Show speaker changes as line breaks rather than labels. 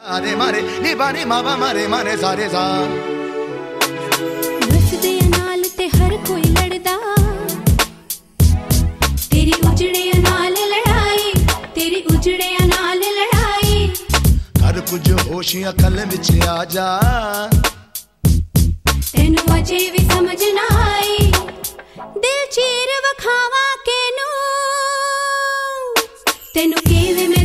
अरे मारे नी बानी मावा मारे माने सारे सा
नसदे नाल ते हर कोई लड़दा तेरी उजड़े नाल लड़ाई तेरी उजड़े नाल लड़ाई
कर कुछ होश अकल विच आ जा
तेनू अजे भी समझ ना आई दिल चीर वखावा के नू तेनू किवें